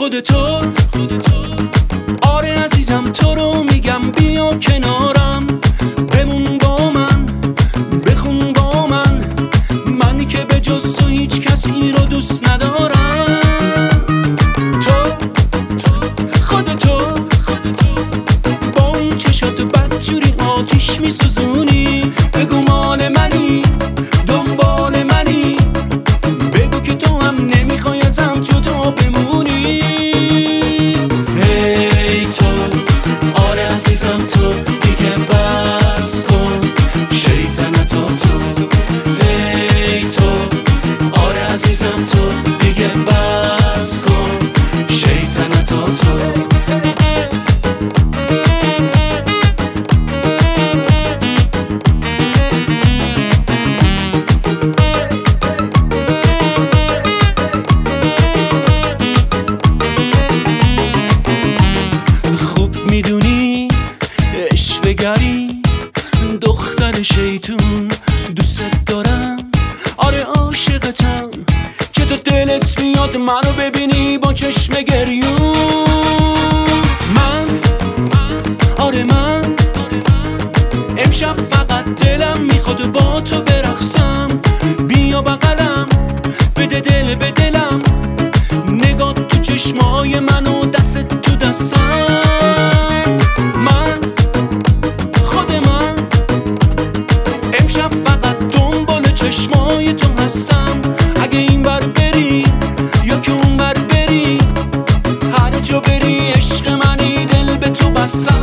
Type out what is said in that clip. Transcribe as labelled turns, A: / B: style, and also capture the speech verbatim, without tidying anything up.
A: خودتو. آره عزیزم تو رو میگم بیا کنارم، بمون با من، بخون با من، منی که به جز تو هیچ کسی رو دوست ندارم. تو خودتو با اون چشات بدجوری آتیش میسوزونی، بگو مال منی، دنبال منی، بگو که تو هم نمیخوای ازم جدا بمونی. ای تو آره عزیزم تو دیگه بس کن شیطنت ها تو. ای تو آره عزیزم تو دیگه بس کن شیطنت ها تو. میدونی اشوه‌گری دختر شیطون، دوست دارم آره عاشقتم، که تو دلت میاد منو ببینی با چشم گریون. من آره من امشب فقط دلم میخواد با تو برقصم، بیا بغلم بده دل به دلم، نگاه تو چشمای منو دست تو دستم. من خود من امشب فقط دنبال چشمای تو هستم، اگه این بر بری یا که اون بر بری، هر جا بری عشق منی دل به تو بستم.